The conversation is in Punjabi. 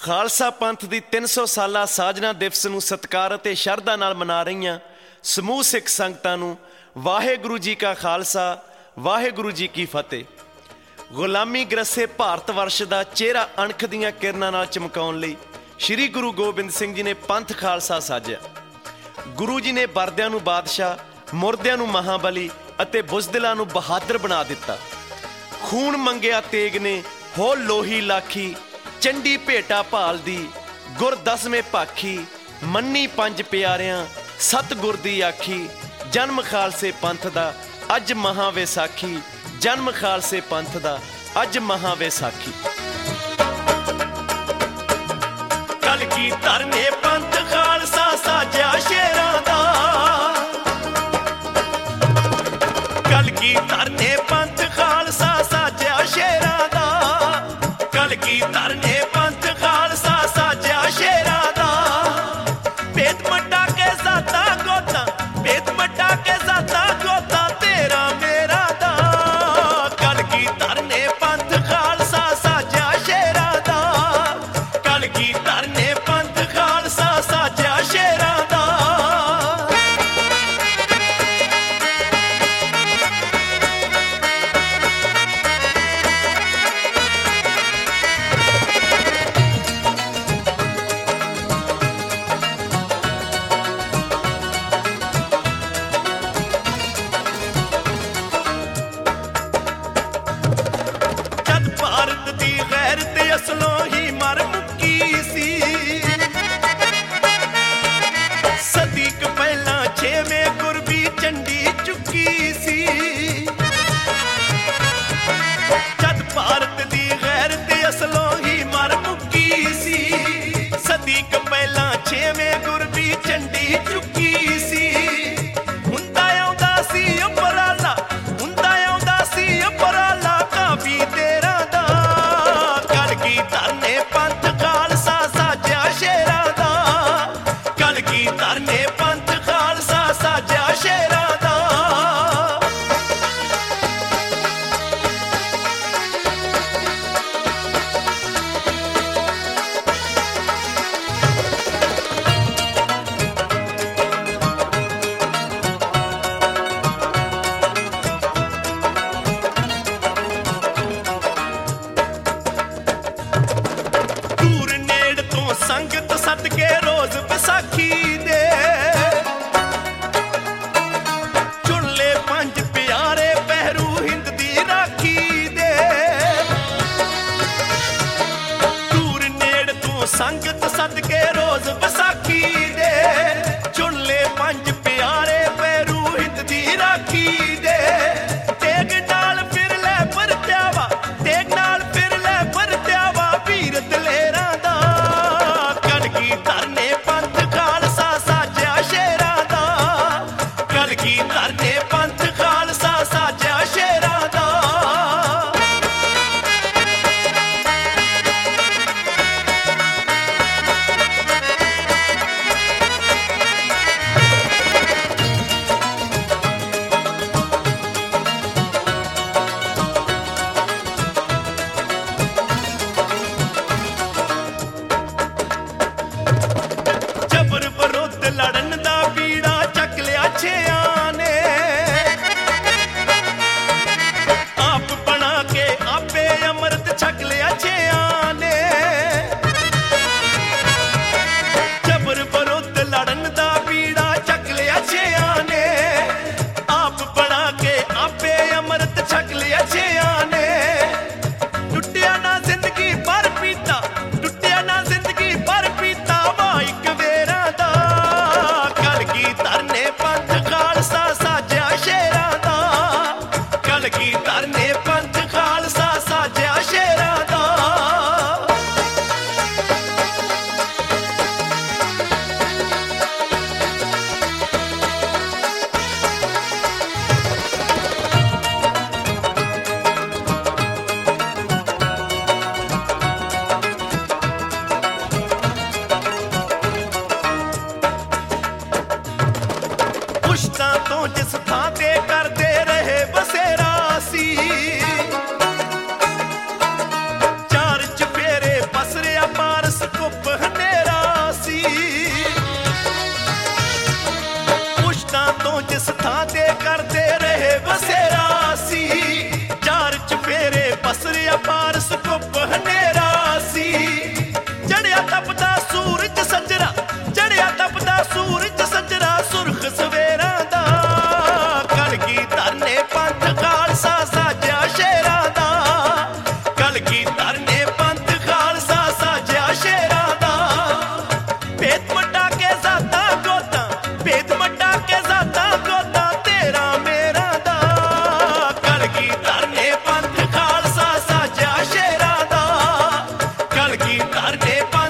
ਖਾਲਸਾ ਪੰਥ ਦੀ 300 ਸਾਲਾ ਸਾਜਨਾ ਦਿਵਸ ਨੂੰ ਸਤਿਕਾਰ ਅਤੇ ਸ਼ਰਧਾ ਨਾਲ ਮਨਾ ਰਹੀਆਂ ਸਮੂਹ ਸਿੱਖ ਸੰਗਤਾਂ ਨੂੰ ਵਾਹਿਗੁਰੂ ਜੀ ਕਾ ਖਾਲਸਾ, ਵਾਹਿਗੁਰੂ ਜੀ ਕੀ ਫਤਿਹ। ਗੁਲਾਮੀ ਗ੍ਰਸੇ ਭਾਰਤ ਵਰਸ਼ ਦਾ ਚਿਹਰਾ ਅਣਖ ਦੀਆਂ ਕਿਰਨਾਂ ਨਾਲ ਚਮਕਾਉਣ ਲਈ ਸ਼੍ਰੀ ਗੁਰੂ ਗੋਬਿੰਦ ਸਿੰਘ ਜੀ ਨੇ ਪੰਥ ਖਾਲਸਾ ਸਾਜਿਆ। ਗੁਰੂ ਜੀ ਨੇ ਵਰਦਿਆਂ ਨੂੰ ਬਾਦਸ਼ਾਹ, ਮੁਰਦਿਆਂ ਨੂੰ ਮਹਾਬਲੀ ਅਤੇ ਬੁਜ਼ਦਿਲਾਂ ਨੂੰ ਬਹਾਦਰ ਬਣਾ ਦਿੱਤਾ। ਖੂਨ ਮੰਗਿਆ ਤੇਗ ਨੇ ਹੋ ਲੋਹੀ ਲਾਖੀ, ਚੰਡੀ ਭੇਟਾ ਭਾਲਦੀ ਗੁਰ ਦਸਵੇਂ ਭਾਖੀ, ਮੰਨੀ ਪੰਜ ਪਿਆਰਿਆਂ ਸਤਿਗੁਰ ਦੀ ਆਖੀ। ਜਨਮ ਖਾਲਸੇ ਪੰਥ ਦਾ ਅੱਜ ਮਹਾਂ ਵਿਸਾਖੀ, ਜਨਮ ਖਾਲਸੇ ਪੰਥ ਦਾ ਅੱਜ ਮਹਾਂ ਵਿਸਾਖੀ। ਕਲਗੀਧਰ ਨੇ ਪੰਥ ਖਾਲਸਾ ਸਾਜਿਆ ਸ਼ੇਰਾਂ ਦਾ, ਕਲਗੀਧਰ ਨੇ ਪੰਥ ਖਾਲਸਾ ਸਾਜਿਆ ਸ਼ੇਰਾਂ ਦਾ, ਕਲਗੀਧਰ ਨੇ ਪੰਥ ਖਾਲਸਾ ਸਾਜਿਆ ਸ਼ੇਰਾਂ ਦਾ। ਭੇਦ ਮਟਾ ਕੇ ਜ਼ਾਤਾਂ ਗੋਤਾਂ, ਭੇਦ ਮਟਾ ਕੇ ਜ਼ਾਤਾਂ ਗੋਤਾਂ ਤੇਰਾ ਮੇਰਾ ਦਾ। ਕਲਗੀਧਰ ਨੇ ਪੰਥ ਖਾਲਸਾ ਸਾਜਿਆ ਸ਼ੇਰਾਂ ਦਾ, ਕਲਗੀਧਰ ਨੇ ਪੰਥ ਖਾਲਸਾ ਸਾਜਿਆ ਸ਼ੇਰਾਂ ਦਾ। ਭਾਰਤ ਦੀ ਗੈਰਤ ਅਸਲੋਂ ਹੀ ਮਰ ਮੁੱਕੀ ਸੀ, ਸਦੀ ਕੁ ਪਹਿਲਾਂ ਛੇਵੇਂ ਗੁਰਬੀ ਝੰਡੀ ਚੁੱਕੀ ਸੀ। ਜਦ ਭਾਰਤ ਦੀ ਗੈਰਤ ਅਸਲੋਂ ਹੀ ਮਰ ਮੁੱਕੀ ਸੀ, ਸਦੀ ਕੁ ਪਹਿਲਾਂ ਛੇਵੇਂ ਗੁਰਬੀ ਝੰਡੀ ਚੁੱਕੀ ਸੀ। ਹੁੰਦਾ ਆਉਂਦਾ ਸੀ ਉਪਰਾਲਾ, ਹੁੰਦਾ ਆਉਂਦਾ ਸੀ ਉਪਰਾਲਾ ਕਾਫੀ ਤੇਰਾ ਦਾ। ਕਲਗੀਧਰ ਨੇ ਪੰਥ ਖਾਲਸਾ ਸਾਜਿਆ ਸ਼ੇਰਾਂ ਦਾ, ਕਲਗੀਧਰ ਨੇ ਪੰਥ ਖਾਲਸਾ ਸਾਜਿਆ ਸ਼ੇਰਾਂ ਦਾ। ਦੂਰ ਨੇੜ ਤੋਂ ਸੰਗਤ ਸਦਕੇ ਰੋਜ਼ ਵਿਸਾਖੀ ਦੇ, ਚੁਣ ਲੈ ਪੰਜ ਪਿਆਰੇ ਪਹਿਰੂ ਹਿੰਦ ਦੀ ਰਾਖੀ ਦੇ। ਦੂਰ ਨੇੜ ਤੋਂ ਸੰਗਤ ਸਦਕੇ ਰੋਜ਼ ਵਿਸਾਖੀ ਦੇ, ਚੁਣ ਲੈ ਪੰਜ ਪਿਆਰੇ ਪਹਿਰੂ ਹਿੰਦ ਦੀ ਰਾਖੀ ਦੇ। ਤੇਗ ਨਾਲ ਫਿਰ ਲੈ ਪਰਤਿਆਵਾ, ਤੇਗ ਨਾਲ ਫਿਰ ਲੈ ਪਰਤਿਆਵਾ ਵੀਰ ਦਲੇਰਾਂ ਦਾ। ਕਲਗੀਧਰ ਨੇ ਧਰ ਕੇ